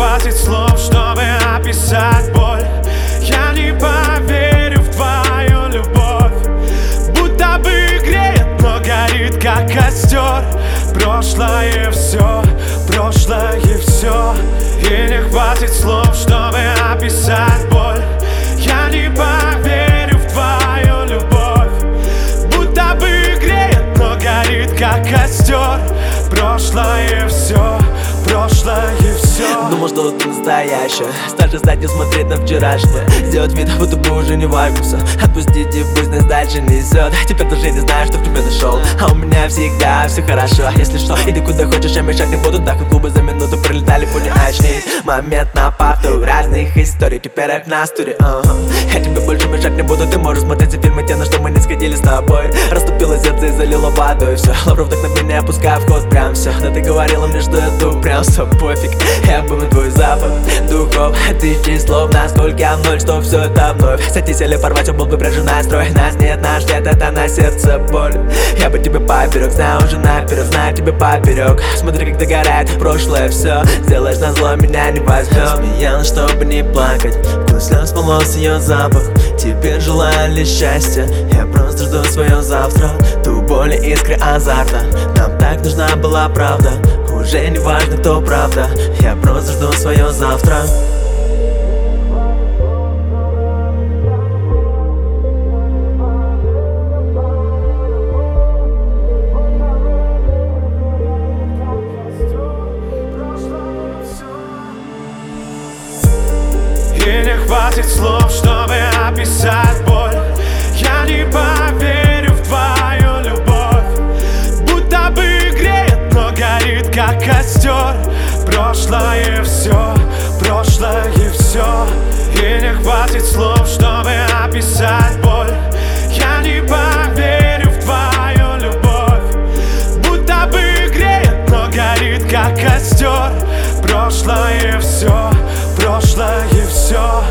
хватит слов, чтобы описать боль. Я не поверю в твою любовь, будто бы греет, но горит как костер. Прошлое все, и не хватит слов, чтобы описать боль. Я не поверю в твою любовь, будто бы греет, но горит как костер. Прошлое все. Думал, что ты настоящая, старше стать не смотреть на вчерашнее, сделать вид, будто бы уже не вайбуса. Отпустить и пусть нас дальше несет. Теперь даже не знаю, что в тебе нашел. А у меня всегда все хорошо. Если что, иди куда хочешь, я мешать не буду. Так как губы за минуту пролетали, пули очнись. Момент на повтор разных историй, теперь от нас туре. Я тебе больше мешать не буду. Ты можешь смотреть фильмы, те, на что мы не сходили с тобой. Растопило сердце и залило водой все. Лавру вдохновения, опускай в ход прям все. Да ты говорила мне, что я туп, прям все пофиг. Я помню твой запах духов, тысячи слов, насколько в ноль, что все это вновь. Садись или порвать, он был бы пряженый строй. Нас нет, наш нет, это на сердце боль. Я бы тебе поперек, знаю уже наперед, знаю тебе поперек. Смотри, как догорает прошлое все. Сделаешь назло, меня не возьмешь. Смеялась, чтобы не плакать, вкус слез волос, ее запах. Теперь желаю лишь счастья, я просто жду свое завтра. Ту боль и искры азарта, нам так нужна была правда. Уже не важно, кто правда, я просто жду свое завтра. И не хватит слов, чтобы описать боль. Я не поверю в твою любовь, будто бы греет, но горит как костер. Прошлое все. И не хватит слов, чтобы описать боль. Я не поверю в твою любовь, будто бы греет, но горит как костер. Прошлое все.